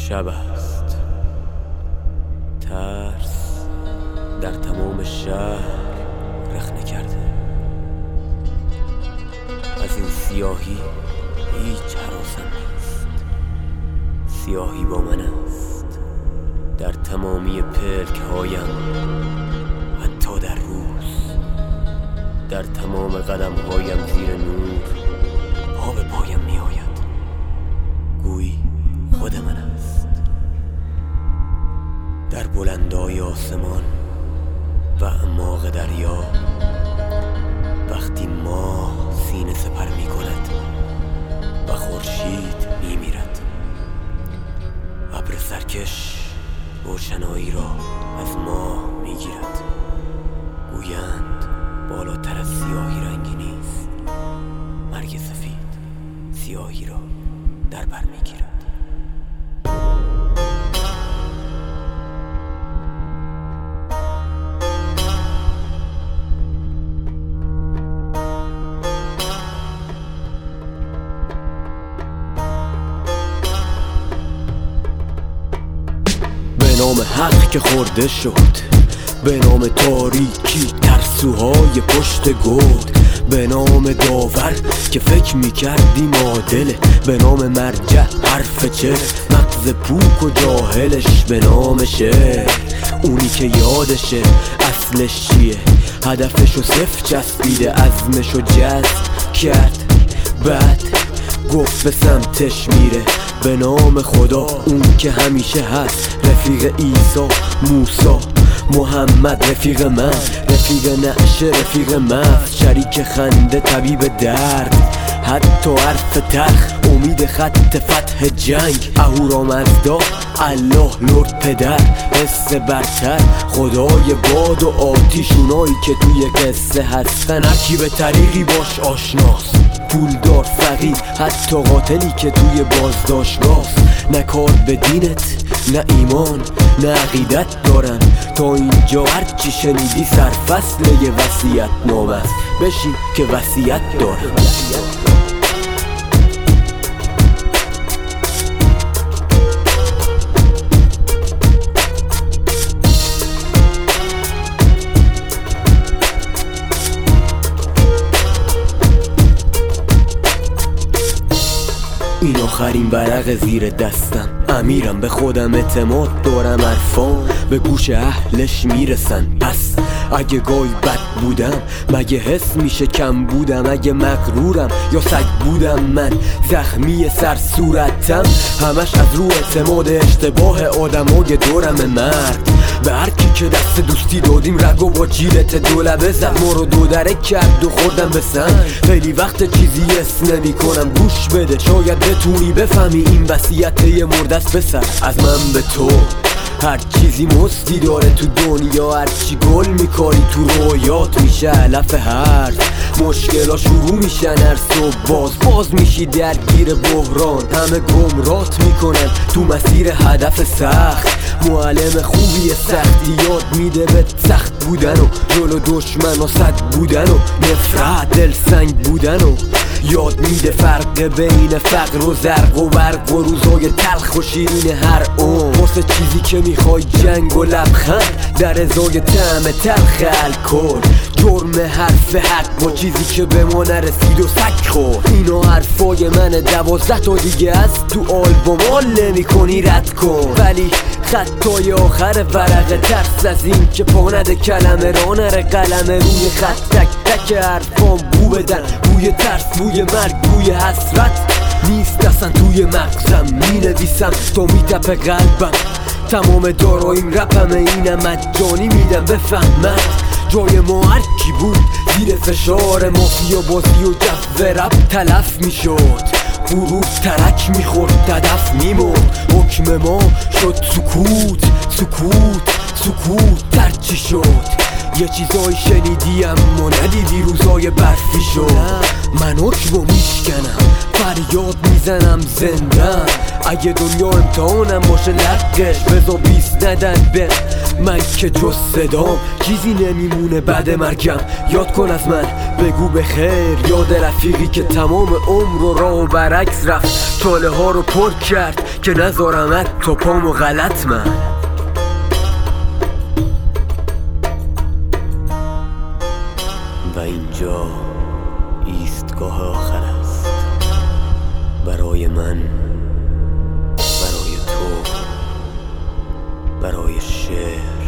شب است، ترس در تمام شهر رخنه کرده. از این سیاهی هیچ هراسم نیست. سیاهی با من است در تمامی پلک هایم، حتی در روز، در تمام قدم هایم زیر نور پا به پایم می آید. گویی خود من است. در بلندای آسمان و اعماق دریا وقتی ماه سینه سپر می کند و خورشید می میرد، ابر سرکش روشنایی را از ماه می گیرد. گویند بالاتر از سیاهی رنگی نیست. مرگ سفید سیاهی را در بر می گیرد. به نام حق که خورده شد، به نام تاریکی ترسوهای پشت گود، به نام داور که فکر میکردیم عادله، به نام مرجع حرف چه مغز پوک و جاهلش، به نام شعر اونی که یادشه اصلش چیه، هدفشو صفر چسبیده، عزمشو جذب کرد، بعد گفت به سمتش میره. به نام خدا اون که همیشه هست، رفیق عیسی، موسی، محمد، رفیق من، رفیق نعشه، رفیق مفت، شریک خنده، طبیب درد، حتی حرف تلخ، امید خط فتح جنگ، اهورامزدا، الله، لرد پدر، حس برتر، خدای باد و آتیش، اونایی که توی قصه هستن هرکی به طریقی باش آشناست، پولدار، فقیر، حتی قاتلی که توی بازداشتگاست. نه کار به دینت، نه ایمان، نه عقیدت دارن. تا اینجا هرچی شنیدی سرفصل یه وصیت نامه است، بشین که وصیت دارم. این آخرین ورق زیر دستم، امیرم، به خودم اعتماد دارم، عرفان به گوش اهلش میرسن. پس اگه گاهی بد بودم مگه حس میشه کم بودم؟ اگه مغرورم یا سگ بودم من زخمی سر صورتم، همش از رو اعتماد اشتباه آدمای دورم. مرد به هر کی که دست دوستی دادیم رگو با جیلت دولبه زد، ما رو دو دره کرد و خوردم به سنگ. خیلی وقت چیزی اس نمی کنم، گوش بده شاید بتونی بفهمی این وصیت یه مردست بسر. از من به تو هر چیزی مستی داره تو دنیا، هرچی گل میکاری تو رویات میشه علف حرف، مشکلا شروع میشن هر صبح، باز میشی درگیر بحران، همه گمرات میکنن تو مسیر هدف سخت. معلم خوبی سختی یاد میده به سخت بودن و جلو دشمن و صد بودن و نفرت دل سنگ بودن و یاد میده فرق بین فقر و زرق و برق و روزای تلخ و شیرین هر اون. واسه چیزی که میخوای جنگ و لبخند در ازای طعم تلخ الکل، جرم حرف حق با چیزی که به ما نرسید و سک خورد. اینا حرفای منه، 12 تا دیگه از تو آلبوم حال نمی کنی رد کن، ولی خطای آخر ورق ترس از این که پانده کلمه را نره قلم روی خط، تک تک حرفام بو بدن، بوی ترس، بوی مرگ، بوی حسرت نیست اصلا توی مغزم. می نویسم تا می تپه قلبم، تمام داراییم رپمه، اینم مجانی میدم بفهمد. جای ما هرکی بود زیر فشار مافیا بازی و جو رپ تلف میشد، غروب ترک میخورد، هدف میمرد، حکم ما شد سکوت، سکوت، سکوت. ترچی شد یه چیزایی شنیدی اما ندیدی، روزای برفی شد. من حکمو میشکنم، یاد میزنم زندم. اگه دنیا امتحانم باشه لقش بذار 20 ندن به من که جز صدام چیزی نمیمونه بعد مرگم. یاد کن از من بگو به خیر، یاد رفیقی که تمام عمر و راه و برعکس رفت، چاله ها رو پر کرد که نذارم حتی پامو غلط من. و اینجا ایستگاه آخر است برای من، برای تو، برای شعر.